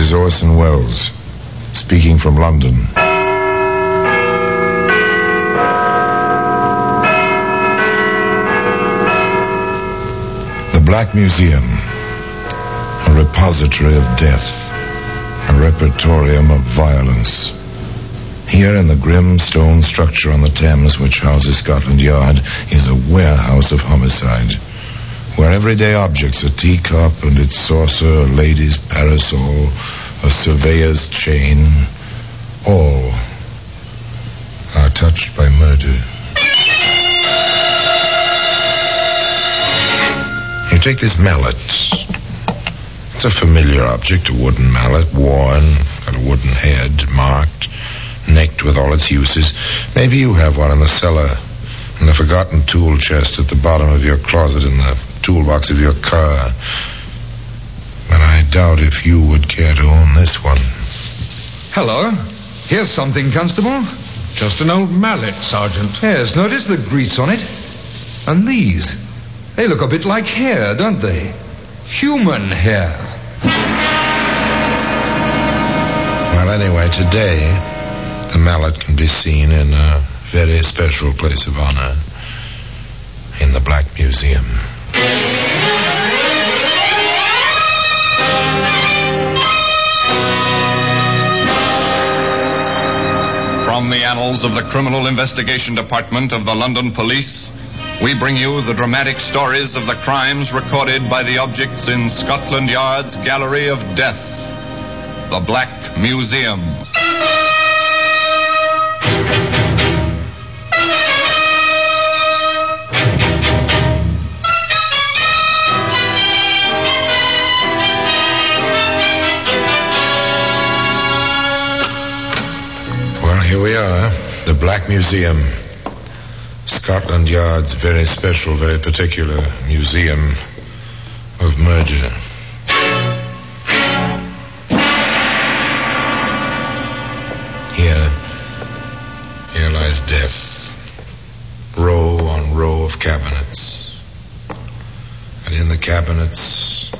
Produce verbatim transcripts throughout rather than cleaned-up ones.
is Orson Welles, speaking from London. The Black Museum, a repository of death, a repertorium of violence. Here in the grim stone structure on the Thames, which houses Scotland Yard, is a warehouse of homicide, where everyday objects, a teacup and its saucer, a lady's parasol, a surveyor's chain, all are touched by murder. You take this mallet. It's a familiar object, a wooden mallet, worn, got a wooden head, marked, necked with all its uses. Maybe you have one in the cellar, in the forgotten tool chest at the bottom of your closet, in the toolbox of your car. But I doubt if you would care to own this one. Hello. Here's something, Constable. Just an old mallet, Sergeant. Yes, notice the grease on it. And these. They look a bit like hair, don't they? Human hair. Well, anyway, today, the mallet can be seen in a very special place of honor, in the Black Museum. From the annals of the Criminal Investigation Department of the London Police, we bring you the dramatic stories of the crimes recorded by the objects in Scotland Yard's Gallery of Death, the Black Museum. Here we are, the Black Museum, Scotland Yard's very special, very particular museum of murder. Here, here lies death, row on row of cabinets, and in the cabinets,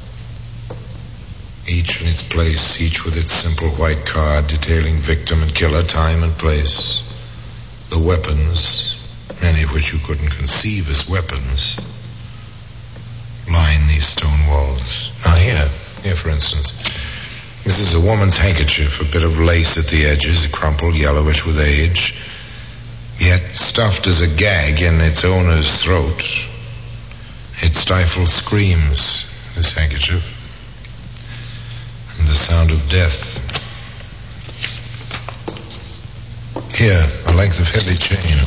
each in its place, each with its simple white card detailing victim and killer, time and place. The weapons, many of which you couldn't conceive as weapons, line these stone walls. Now here, here for instance, this is a woman's handkerchief, a bit of lace at the edges, crumpled, yellowish with age, yet stuffed as a gag in its owner's throat. It stifles screams, this handkerchief. And the sound of death. Here, a length of heavy chain.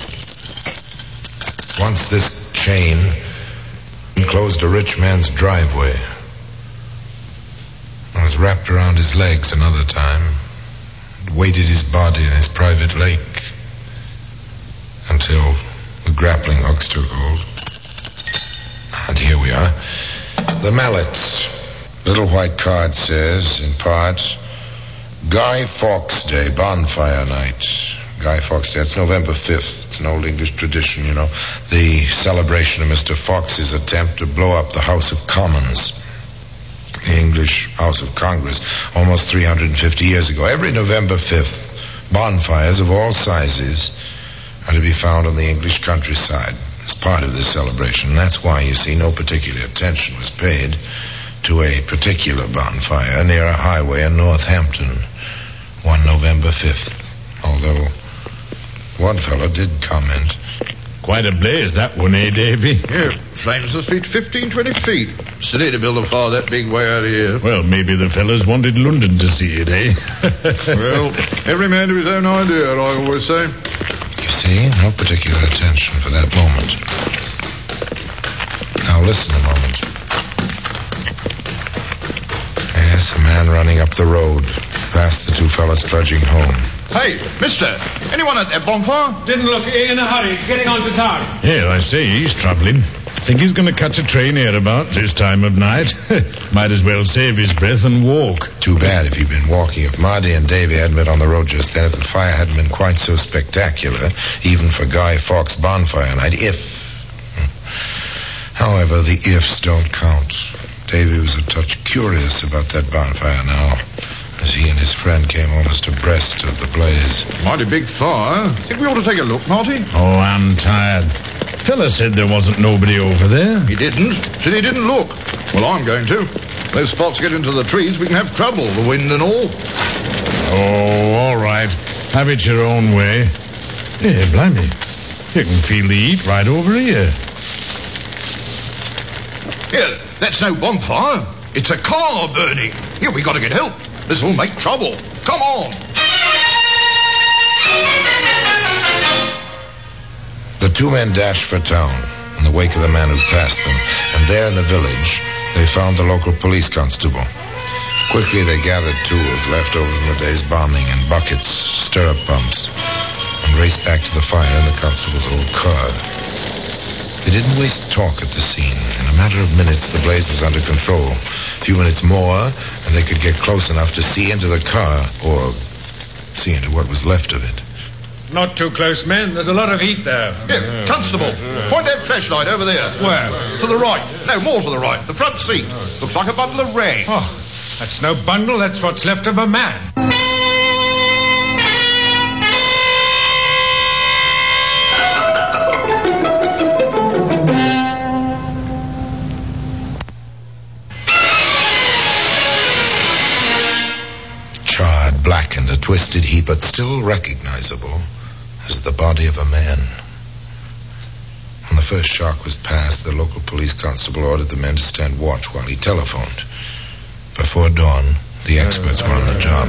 Once this chain enclosed a rich man's driveway. It was wrapped around his legs another time. It weighted his body in his private lake until the grappling hooks took hold. And here we are. The mallet. Little white card says, in part, Guy Fawkes Day, bonfire night. Guy Fawkes Day, it's November fifth. It's an old English tradition, you know. The celebration of Mister Fawkes's attempt to blow up the House of Commons, the English House of Congress, almost three hundred fifty years ago. Every November fifth, bonfires of all sizes are to be found on the English countryside as part of this celebration. And that's why, you see, no particular attention was paid to a particular bonfire near a highway in Northampton one November fifth. Although one fellow did comment. Quite a blaze, that one, eh, Davy? Yeah, flames the feet, fifteen, twenty feet. Silly to build a fire that big way out of here. Well, maybe the fellas wanted London to see it, eh? Well, every man to his own idea, I always say. You see, no particular attention for that moment. Now listen a moment. Yes, a man running up the road, past the two fellas trudging home. Hey, mister, anyone at that bonfire? Didn't look in a hurry, getting on to town. Yeah, I say, he's travelling. Think he's going to catch a train here about this time of night. Might as well save his breath and walk. Too bad if he'd been walking. If Marty and Davy hadn't been on the road just then, if the fire hadn't been quite so spectacular, even for Guy Fawkes' bonfire night, if... However, the ifs don't count. Davy was a touch curious about that bonfire now. as he and his friend came almost abreast of the blaze. Mighty big fire. Think we ought to take a look, Marty? Oh, I'm tired. Fella said there wasn't nobody over there. He didn't. Said he didn't look. Well, I'm going to. Those spots get into the trees, we can have trouble, the wind and all. Oh, all right. Have it your own way. Yeah, blimey. You can feel the heat right over here. Here, that's no bonfire. It's a car burning. Here, we got to get help. This will make trouble. Come on. The two men dashed for town in the wake of the man who passed them, and there in the village, they found the local police constable. Quickly, they gathered tools left over from the day's bombing and buckets, stirrup pumps, and raced back to the fire in the constable's old car. They didn't waste talk at the scene. In a matter of minutes, the blaze was under control. A few minutes more, and they could get close enough to see into the car, or see into what was left of it. Not too close, men. There's a lot of heat there. Here, constable, point that flashlight over there. Where? To the right. No, more to the right. The front seat. Looks like a bundle of rags. Oh, that's no bundle. That's what's left of a man. Charred, blackened, a twisted heap, but still recognizable as the body of a man. When the first shock was past, the local police constable ordered the men to stand watch while he telephoned. Before dawn, the experts were on the job.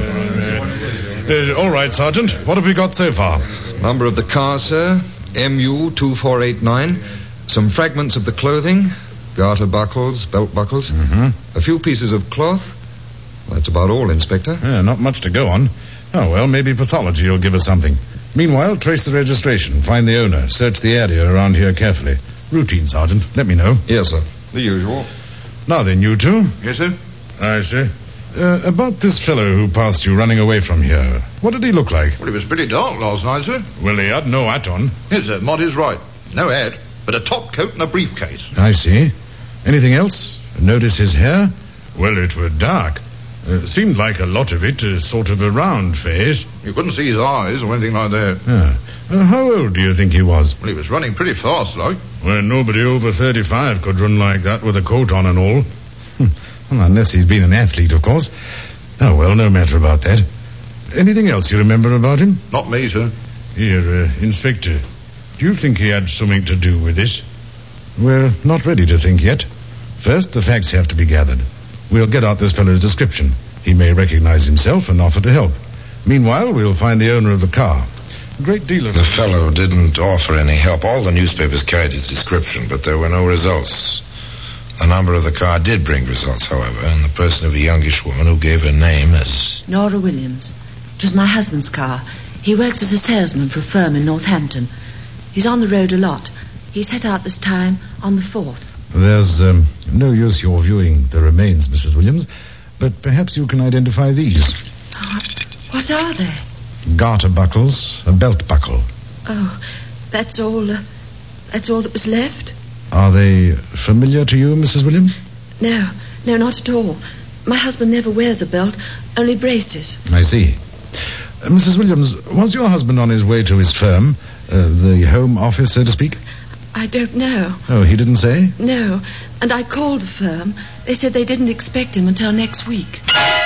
Uh, all right, Sergeant. What have we got so far? Number of the car, sir, M U two four eight nine. Some fragments of the clothing, garter buckles, belt buckles. Mm-hmm. A few pieces of cloth. That's about all, Inspector. Yeah, not much to go on. Oh, well, maybe pathology will give us something. Meanwhile, trace the registration, find the owner, search the area around here carefully. Routine, Sergeant. Let me know. Yes, sir. The usual. Now then, you two. Yes, sir? I see. Uh, about this fellow who passed you running away from here, what did he look like? Well, it was pretty dark last night, sir. Well, he had no hat on. Yes, sir. Marty's right. No hat, but a top coat and a briefcase. I see. Anything else? Notice his hair? Well, it were dark. Uh, seemed like a lot of it, uh, sort of a round face. You couldn't see his eyes or anything like that. Yeah. Uh, how old do you think he was? Well, he was running pretty fast, like. Well, nobody over thirty-five could run like that with a coat on and all. Well, unless he's been an athlete, of course. Oh, well, no matter about that. Anything else you remember about him? Not me, sir. Here, uh, Inspector, do you think he had something to do with this? We're not ready to think yet. First, the facts have to be gathered. We'll get out this fellow's description. He may recognize himself and offer to help. Meanwhile, we'll find the owner of the car. A great deal of... The fellow didn't offer any help. All the newspapers carried his description, but there were no results. The number of the car did bring results, however, in the person of a youngish woman who gave her name as... Nora Williams. It was my husband's car. He works as a salesman for a firm in Northampton. He's on the road a lot. He set out this time on the fourth. There's um, no use your viewing the remains, Missus Williams, but perhaps you can identify these. Oh, what are they? Garter buckles, a belt buckle. Oh, that's all. Uh, that's all that was left? Are they familiar to you, Missus Williams? No, no, not at all. My husband never wears a belt, only braces. I see. Uh, Missus Williams, was your husband on his way to his firm, uh, the home office, so to speak? I don't know. Oh, he didn't say? No, and I called the firm. They said they didn't expect him until next week.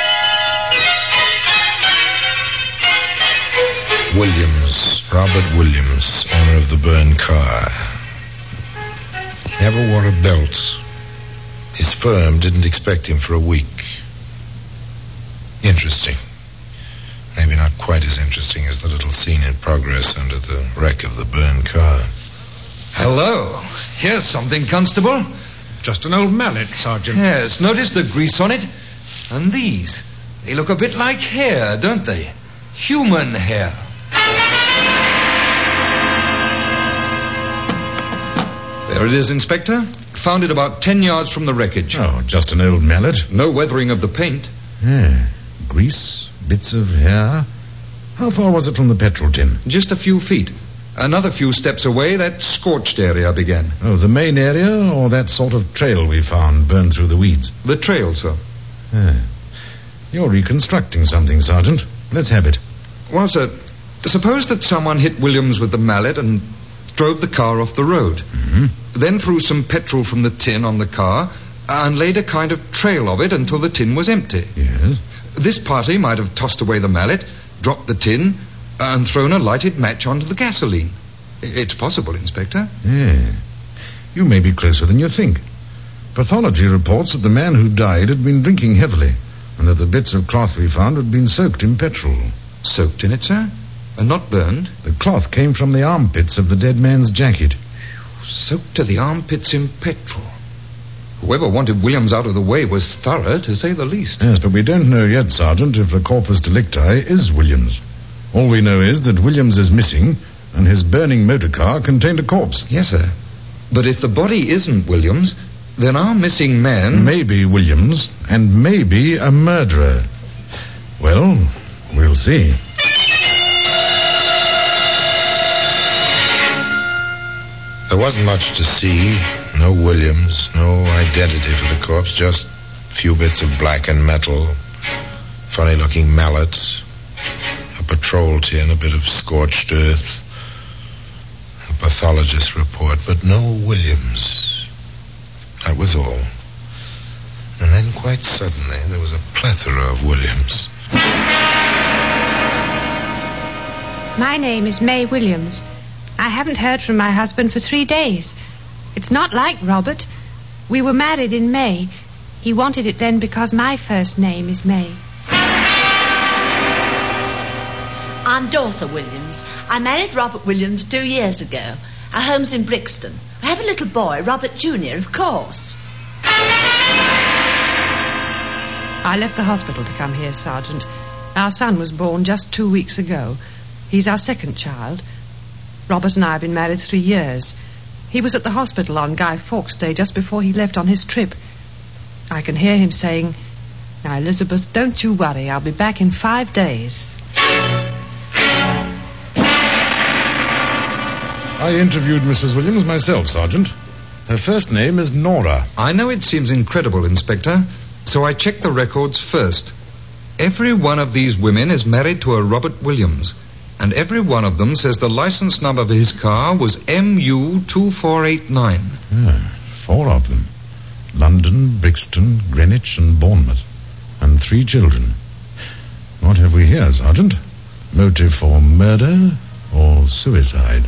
Williams, Robert Williams, owner of the burned car. He never wore a belt. His firm didn't expect him for a week. Interesting. Maybe not quite as interesting as the little scene in progress under the wreck of the burned car. Hello. Here's something, Constable. Just an old mallet, Sergeant. Yes, notice the grease on it? And these. They look a bit like hair, don't they? Human hair. There it is, Inspector. Found it about ten yards from the wreckage. Oh, just an old mallet. No weathering of the paint. Yeah. Grease, bits of hair. How far was it from the petrol tin? Just a few feet. Another few steps away, that scorched area began. Oh, the main area, or that sort of trail we found burned through the weeds? The trail, sir. Yeah. You're reconstructing something, Sergeant. Let's have it. Well, sir, suppose that someone hit Williams with the mallet and drove the car off the road. Mm-hmm. Then threw some petrol from the tin on the car and laid a kind of trail of it until the tin was empty. Yes. This party might have tossed away the mallet, dropped the tin, and thrown a lighted match onto the gasoline. It's possible, Inspector. Yeah. You may be closer than you think. Pathology reports that the man who died had been drinking heavily, and that the bits of cloth we found had been soaked in petrol. Soaked in it, sir? And not burned? The cloth came from the armpits of the dead man's jacket. Soaked to the armpits in petrol. Whoever wanted Williams out of the way was thorough, to say the least. Yes, but we don't know yet, Sergeant, if the corpus delicti is Williams. All we know is that Williams is missing, and his burning motor car contained a corpse. Yes, sir. But if the body isn't Williams, then our missing man... Maybe Williams, and maybe a murderer. Well, we'll see. There wasn't much to see. No Williams, no identity for the corpse, just a few bits of blackened metal, funny-looking mallets, a patrol tin, a bit of scorched earth, a pathologist's report, but no Williams. That was all. And then quite suddenly there was a plethora of Williams. My name is May Williams. I haven't heard from my husband for three days. It's not like Robert. We were married in May. He wanted it then because my first name is May. I'm Dorothy Williams. I married Robert Williams two years ago. Our home's in Brixton. I have a little boy, Robert Junior, of course. I left the hospital to come here, Sergeant. Our son was born just two weeks ago. He's our second child. Robert and I have been married three years. He was at the hospital on Guy Fawkes Day just before he left on his trip. I can hear him saying, "Now, Elizabeth, don't you worry. I'll be back in five days." I interviewed Missus Williams myself, Sergeant. Her first name is Nora. I know it seems incredible, Inspector, so I checked the records first. Every one of these women is married to a Robert Williams, and every one of them says the license number of his car was M U two four eight nine. Yeah, four of them. London, Brixton, Greenwich, and Bournemouth. And three children. What have we here, Sergeant? Motive for murder or suicide?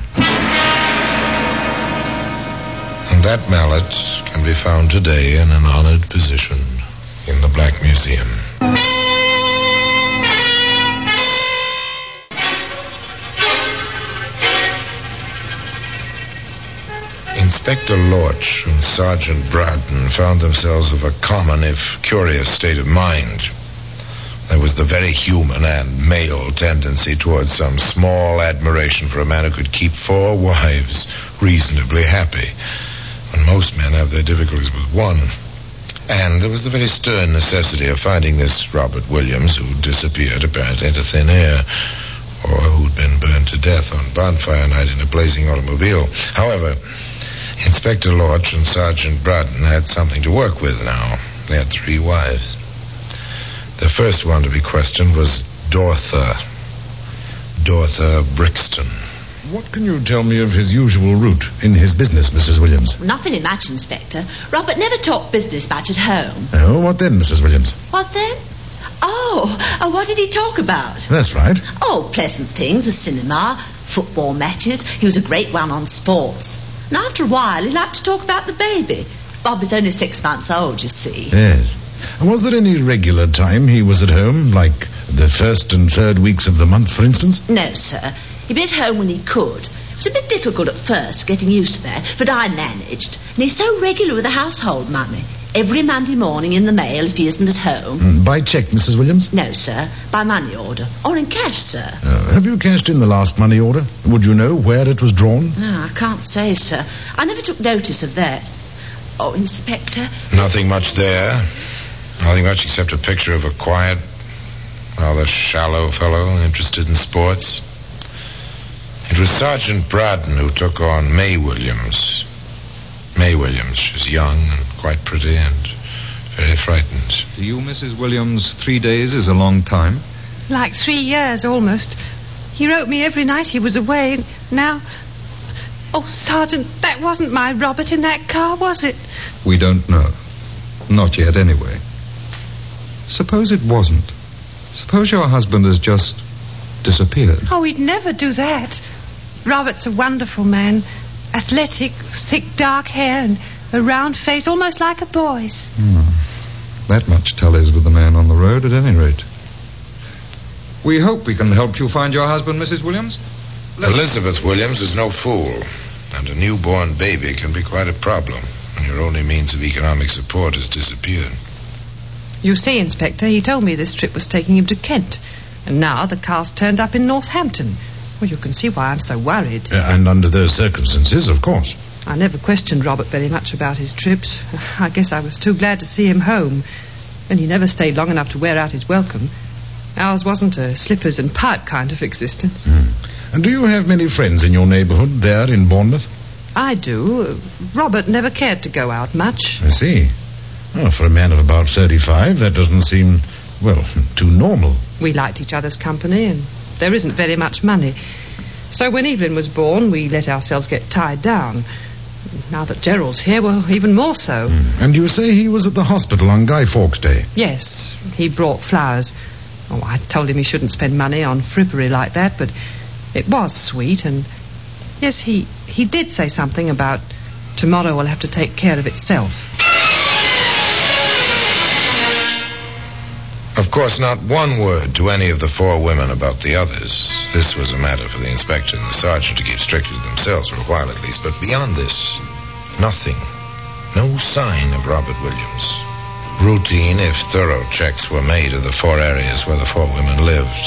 And that mallet can be found today in an honored position in the Black Museum. Inspector Lorch and Sergeant Bradden found themselves of a common, if curious, state of mind. There was the very human and male tendency towards some small admiration for a man who could keep four wives reasonably happy, when most men have their difficulties with one. And there was the very stern necessity of finding this Robert Williams, who disappeared apparently into thin air, or who'd been burned to death on bonfire night in a blazing automobile. However, Inspector Lorch and Sergeant Bradden had something to work with now. They had three wives. The first one to be questioned was Dorothy. Dorothy Brixton. What can you tell me of his usual route in his business, Missus Williams? Nothing much, Inspector. Robert never talked business much at home. Oh, what then, Missus Williams? What then? Oh, oh, what did he talk about? That's right. Oh, pleasant things, the cinema, football matches. He was a great one on sports. And after a while, he liked to talk about the baby. Bob is only six months old, you see. Yes. And was there any regular time he was at home, like the first and third weeks of the month, for instance? No, sir. He'd be at home when he could. It was a bit difficult at first, getting used to that, but I managed. And he's so regular with the household money. Every Monday morning in the mail if he isn't at home. Mm, by cheque, Missus Williams? No, sir. By money order. Or in cash, sir. Uh, have you cashed in the last money order? Would you know where it was drawn? No, I can't say, sir. I never took notice of that. Oh, Inspector. Nothing much there. Nothing much except a picture of a quiet, rather shallow fellow interested in sports. It was Sergeant Bradden who took on May Williams. May Williams. She's young and quite pretty and very frightened. To you, Missus Williams, three days is a long time. Like three years, almost. He wrote me every night he was away, and now... Oh, Sergeant, that wasn't my Robert in that car, was it? We don't know. Not yet, anyway. Suppose it wasn't. Suppose your husband has just disappeared. Oh, he'd never do that. Robert's a wonderful man. Athletic, thick dark hair and a round face, almost like a boy's. Hmm. That much tallies with the man on the road, at any rate. We hope we can help you find your husband, Missus Williams. Elizabeth Williams is no fool, and a newborn baby can be quite a problem when your only means of economic support has disappeared. You see, Inspector, he told me this trip was taking him to Kent, and now the car's turned up in Northampton. Well, you can see why I'm so worried. Uh, and under those circumstances, of course. I never questioned Robert very much about his trips. I guess I was too glad to see him home, and he never stayed long enough to wear out his welcome. Ours wasn't a slippers and pipe kind of existence. Mm. And do you have many friends in your neighbourhood there in Bournemouth? I do. Robert never cared to go out much. I see. Oh, for a man of about thirty-five, that doesn't seem, well, too normal. We liked each other's company, and there isn't very much money. So when Evelyn was born, we let ourselves get tied down. Now that Gerald's here, well, even more so. Mm. And you say he was at the hospital on Guy Fawkes Day? Yes, he brought flowers. Oh, I told him he shouldn't spend money on frippery like that, but it was sweet, and yes, he, he did say something about tomorrow will have to take care of itself. Of course, not one word to any of the four women about the others. This was a matter for the inspector and the sergeant to keep strictly to themselves for a while at least. But beyond this, nothing. No sign of Robert Williams. Routine, if thorough, checks were made of the four areas where the four women lived.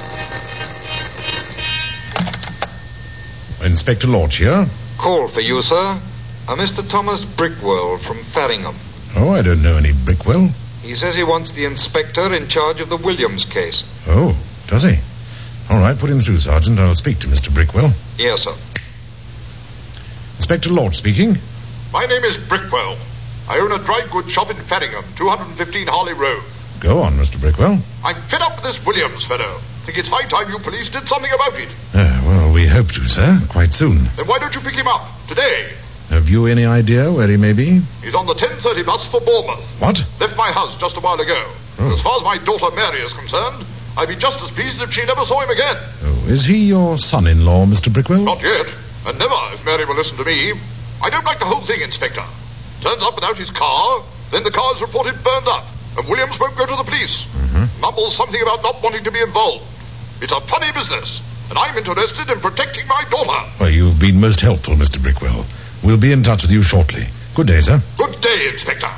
Inspector Lorch here. Call for you, sir. A Mister Thomas Brickwell from Faringham. Oh, I don't know any Brickwell. He says he wants the inspector in charge of the Williams case. Oh, does he? All right, put him through, Sergeant. I'll speak to Mister Brickwell. Yes, sir. Inspector Lorch speaking. My name is Brickwell. I own a dry goods shop in Faringham, two fifteen Harley Road. Go on, Mister Brickwell. I'm fed up with this Williams fellow. Think it's high time you police did something about it. Uh, well, we hope to, sir. Quite soon. Then why don't you pick him up? Today. Have you any idea where he may be? He's on the ten thirty bus for Bournemouth. What? Left my house just a while ago. Oh. As far as my daughter Mary is concerned, I'd be just as pleased if she never saw him again. Oh, is he your son-in-law, Mister Brickwell? Not yet. And never, if Mary will listen to me. I don't like the whole thing, Inspector. Turns up without his car, then the car is reported burned up, and Williams won't go to the police. Mm-hmm. Mumbles something about not wanting to be involved. It's a funny business, and I'm interested in protecting my daughter. Well, you've been most helpful, Mister Brickwell. We'll be in touch with you shortly. Good day, sir. Good day, Inspector.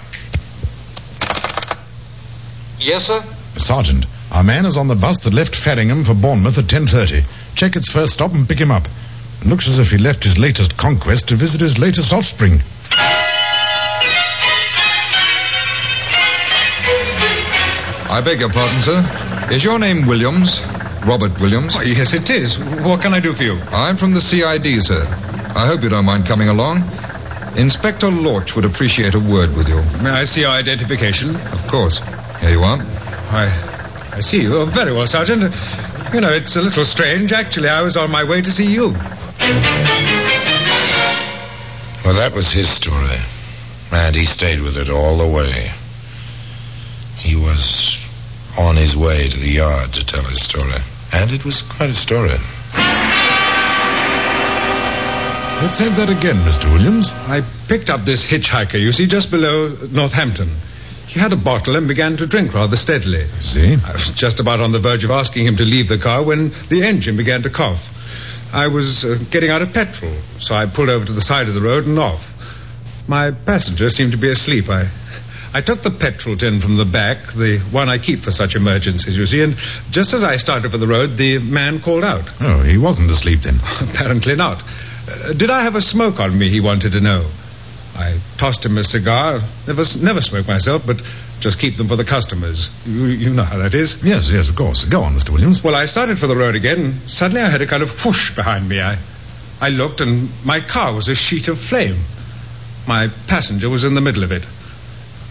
Yes, sir? Sergeant, our man is on the bus that left Faringham for Bournemouth at ten thirty. Check its first stop and pick him up. It looks as if he left his latest conquest to visit his latest offspring. I beg your pardon, sir. Is your name Williams? Robert Williams? Oh, yes, it is. What can I do for you? I'm from the C I D, sir. I hope you don't mind coming along. Inspector Lorch would appreciate a word with you. May I see your identification? Of course. Here you are. I, I see you. Oh, very well, Sergeant. You know, it's a little strange. Actually, I was on my way to see you. Well, that was his story. And he stayed with it all the way. He was on his way to the yard to tell his story. And it was quite a story. Let's have that again, Mister Williams. I picked up this hitchhiker, you see, just below Northampton. He had a bottle and began to drink rather steadily. See? I was just about on the verge of asking him to leave the car when the engine began to cough. I was uh, getting out of petrol, so I pulled over to the side of the road and off. My passenger seemed to be asleep. I, I took the petrol tin from the back, the one I keep for such emergencies, you see, and just as I started for the road, the man called out. Oh, he wasn't asleep then? Apparently not. Uh, did I have a smoke on me, he wanted to know. I tossed him a cigar. Never, never smoke myself, but just keep them for the customers. You, you know how that is. Yes, yes, of course. Go on, Mister Williams. Well, I started for the road again. Suddenly I heard a kind of whoosh behind me. I, I looked, and my car was a sheet of flame. My passenger was in the middle of it.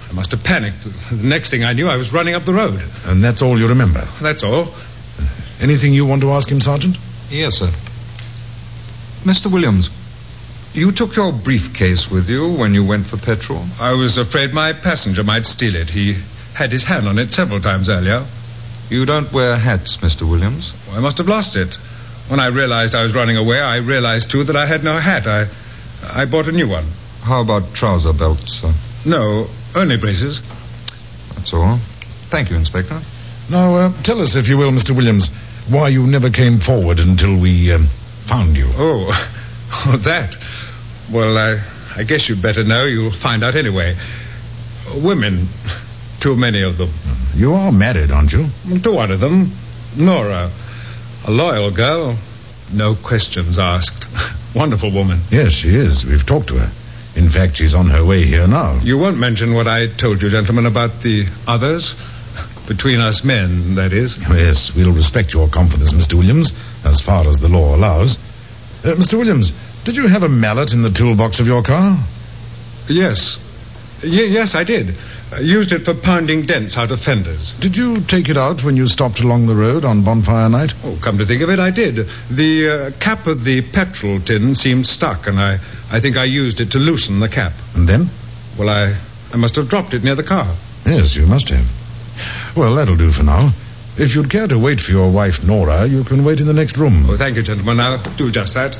I must have panicked. The next thing I knew, I was running up the road. And that's all you remember? That's all. Anything you want to ask him, Sergeant? Yes, sir. Mister Williams, you took your briefcase with you when you went for petrol? I was afraid my passenger might steal it. He had his hand on it several times earlier. You don't wear hats, Mister Williams. Well, I must have lost it. When I realized I was running away, I realized, too, that I had no hat. I I bought a new one. How about trouser belts, sir? No, only braces. That's all. Thank you, Inspector. Now, uh, tell us, if you will, Mister Williams, why you never came forward until we um, found you. Oh, oh, that. Well, I, I guess you'd better know. You'll find out anyway. Women. Too many of them. You are married, aren't you? To one of them. Nora. A loyal girl. No questions asked. Wonderful woman. Yes, she is. We've talked to her. In fact, she's on her way here now. You won't mention what I told you, gentlemen, about the others? Between us men, that is. Yes, we'll respect your confidence, Mister Williams, as far as the law allows. Uh, Mister Williams, did you have a mallet in the toolbox of your car? Yes. Y- yes, I did. I used it for pounding dents out of fenders. Did you take it out when you stopped along the road on bonfire night? Oh, come to think of it, I did. The uh, cap of the petrol tin seemed stuck, and I, I think I used it to loosen the cap. And then? Well, I, I must have dropped it near the car. Yes, you must have. Well, that'll do for now. If you'd care to wait for your wife, Nora, you can wait in the next room. Oh, thank you, gentlemen. I'll do just that.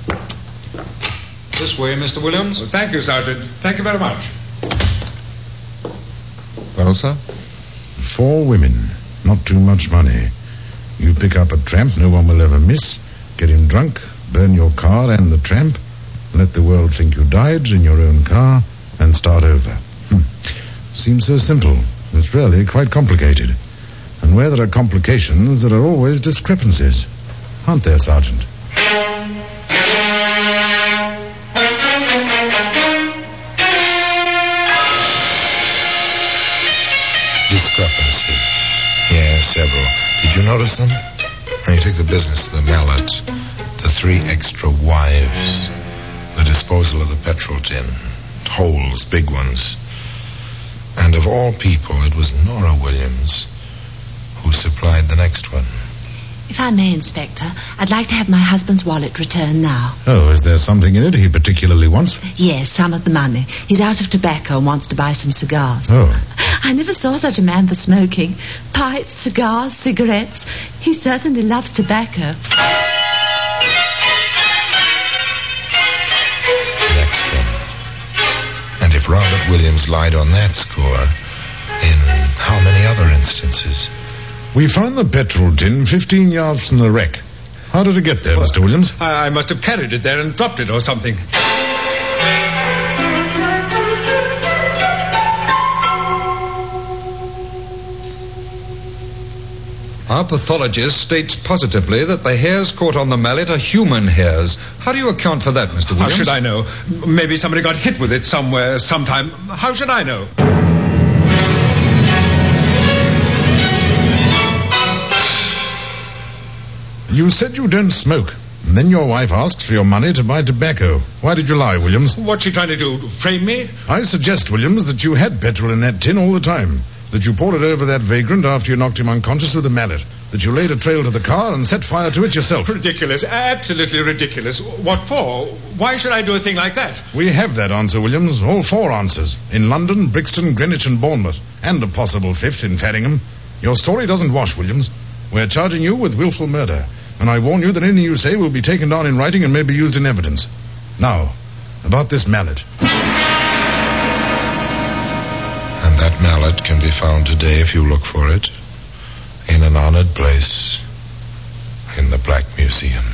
This way, Mister Williams. Well, thank you, Sergeant. Thank you very much. Well, sir? Four women. Not too much money. You pick up a tramp no one will ever miss, get him drunk, burn your car and the tramp, let the world think you died in your own car, and start over. Hm. Seems so simple. It's really quite complicated. And where there are complications, there are always discrepancies. Aren't there, Sergeant? Discrepancy. Yeah, several. Did you notice them? Now you take the business of the mallet, the three extra wives, the disposal of the petrol tin, holes, big ones. And of all people, it was Nora Williams who supplied the next one. If I may, Inspector, I'd like to have my husband's wallet returned now. Oh, is there something in it he particularly wants? Yes, some of the money. He's out of tobacco and wants to buy some cigars. Oh. I never saw such a man for smoking. Pipes, cigars, cigarettes. He certainly loves tobacco. The next one. And if Robert Williams lied on that score, in how many other instances? We found the petrol tin fifteen yards from the wreck. How did it get there, well, Mister Williams? I, I must have carried it there and dropped it or something. Our pathologist states positively that the hairs caught on the mallet are human hairs. How do you account for that, Mister Williams? How should I know? Maybe somebody got hit with it somewhere, sometime. How should I know? You said you don't smoke. And then your wife asked for your money to buy tobacco. Why did you lie, Williams? What's she trying to do? Frame me? I suggest, Williams, that you had petrol in that tin all the time. That you poured it over that vagrant after you knocked him unconscious with a mallet. That you laid a trail to the car and set fire to it yourself. Ridiculous. Absolutely ridiculous. What for? Why should I do a thing like that? We have that answer, Williams. All four answers. In London, Brixton, Greenwich and Bournemouth. And a possible fifth in Faringham. Your story doesn't wash, Williams. We're charging you with willful murder. And I warn you that anything you say will be taken down in writing and may be used in evidence. Now, about this mallet. And that mallet can be found today if you look for it. In an honored place. In the Black Museum.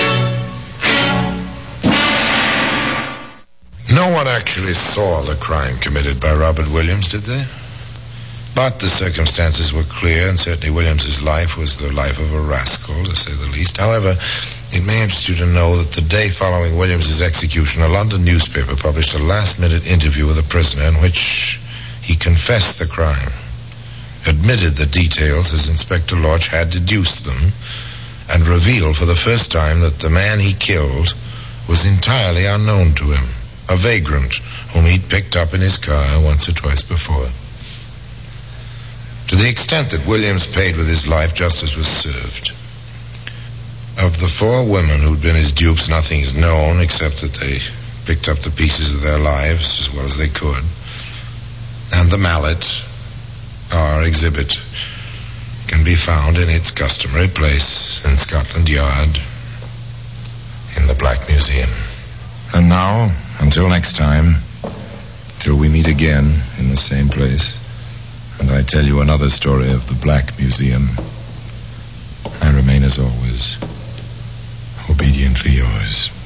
No one actually saw the crime committed by Robert Williams, did they? But the circumstances were clear, and certainly Williams's life was the life of a rascal, to say the least. However, it may interest you to know that the day following Williams's execution, a London newspaper published a last-minute interview with the prisoner in which he confessed the crime, admitted the details as Inspector Lodge had deduced them, and revealed for the first time that the man he killed was entirely unknown to him. a vagrant whom he'd picked up in his car once or twice before. To the extent that Williams paid with his life, justice was served. Of the four women who'd been his dupes, nothing is known except that they picked up the pieces of their lives as well as they could. And the mallet, our exhibit, can be found in its customary place in Scotland Yard, in the Black Museum. And now, until next time, till we meet again in the same place, and I tell you another story of the Black Museum, I remain as always, obediently yours.